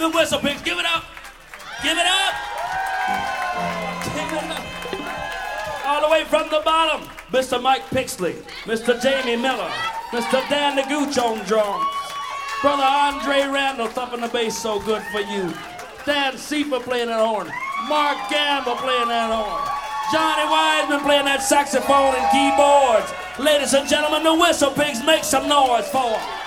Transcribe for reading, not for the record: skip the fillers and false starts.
The Whistle Pigs. Give it up. Give it up. Give it up. All the way from the bottom, Mr. Mike Pixley, Mr. Jamie Miller, Mr. Dan the Gooch on drums, Brother Andre Randall thumping the bass so good for you, Dan Seifer playing that horn, Mark Gamble playing that horn, Johnny Wiseman playing that saxophone and keyboards. Ladies and gentlemen, the Whistle Pigs, make some noise for them.